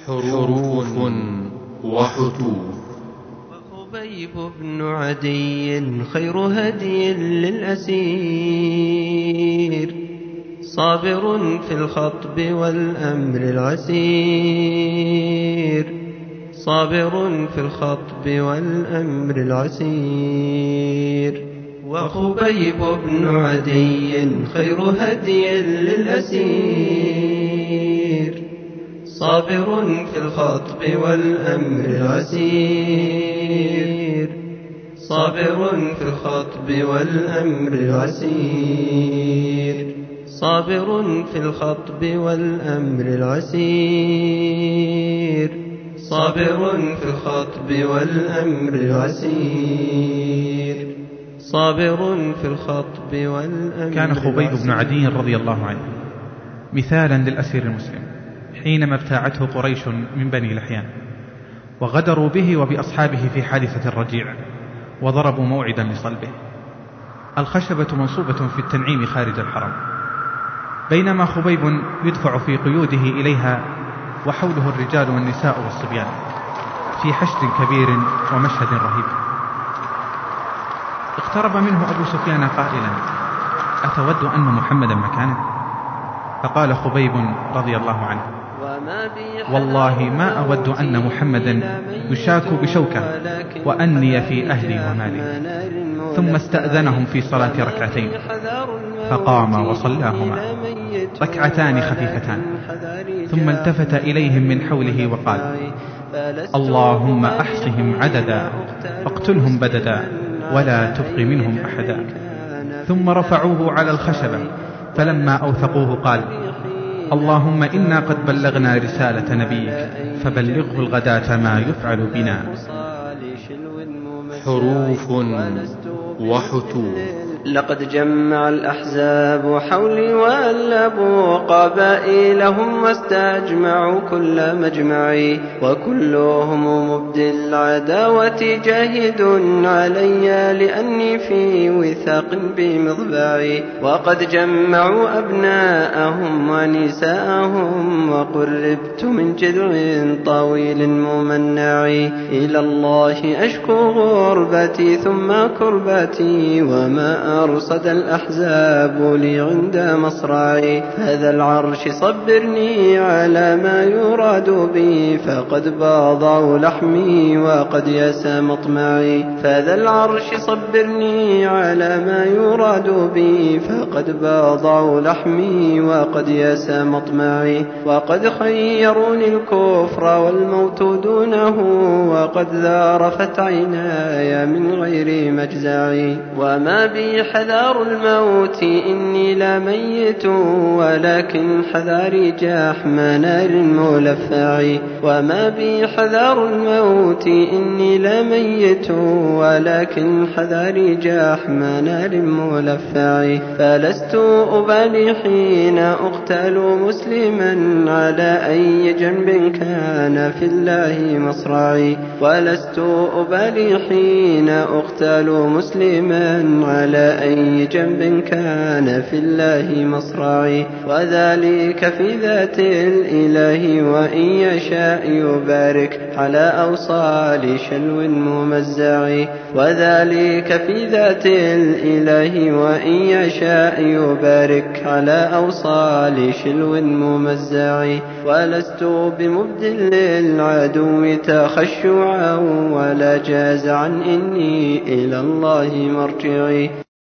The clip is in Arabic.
حروف وحتوف. وخبيب بن عدي خير هدي للأسير، صابر في الخطب والأمر العسير، صابر في الخطب والأمر العسير. وخبيب بن عدي خير هدي للأسير، صابر في الخطب والأمر العسير، صابر في الخطب والأمر العسير، صابر في الخطب والأمر العسير، صابر في الخطب والأمر العسير، صابر في الخطب والأمر. كان خبيب بن عدي رضي الله عنه مثالا للأسير المسلم حينما ابتاعته قريش من بني لحيان، وغدروا به وبأصحابه في حادثة الرجيع، وضربوا موعدا لصلبه. الخشبة منصوبة في التنعيم خارج الحرم، بينما خبيب يدفع في قيوده إليها وحوله الرجال والنساء والصبيان في حشد كبير ومشهد رهيب. اقترب منه أبو سفيان قائلا: أتود أن محمدا مكانه؟ فقال خبيب رضي الله عنه: والله ما أود أن محمدا يشاك بشوكة وأني في أهلي ومالي. ثم استأذنهم في صلاة ركعتين، فقام وصلاهما ركعتان خفيفتان، ثم التفت إليهم من حوله وقال: اللهم أحصهم عددا واقتلهم بددا ولا تبق منهم أحدا. ثم رفعوه على الخشبة، فلما أوثقوه قال: اللهم إنا قد بلغنا رسالة نبيك فبلغه الغداة ما يفعل بنا. حروف وحتوف. لقد جمع الأحزاب حولي وألبوا قبائلهم واستجمعوا كل مجمعي، وكلهم مبدي العداوة جاهد علي لأني في وثاق بمضبعي. وقد جمعوا أبناءهم ونساءهم وقربت من جذع طويل ممنع. إلى الله أشكو غربتي ثم كربتي، وما أرصد الأحزاب لي عند مصرعي. هذا العرش صبرني على ما يراد بي، فقد باضعوا لحمي وقد يسى مطمعي. فهذا العرش صبرني على ما يراد بي، فقد باضعوا لحمي وقد يسى مطمعي. وقد خيروني الكفر والموت دونه، وقد ذارفت عيناي من غير مجزعي. وما بي حذار الموت إني لا ميت، ولكن حذاري جحم نار مولفع. وما بي حذار الموت إني لا ميت، ولكن حذاري جحم نار مولفع. فلست أبالي حين أقتل مسلما على أي جنب كان في الله مصرعي. ولست أبالي حين أقتل مسلما على أي جنب كان في الله مصرعي. وذلك في ذات الإله وإن يشاء يبارك على أوصال شلو ممزع. وذلك في ذات الإله وإن يشاء يبارك على أوصال شلو ممزع. ولست بمبدل للعدو تخشعا ولا جازعا، إني إلى الله مرجعي.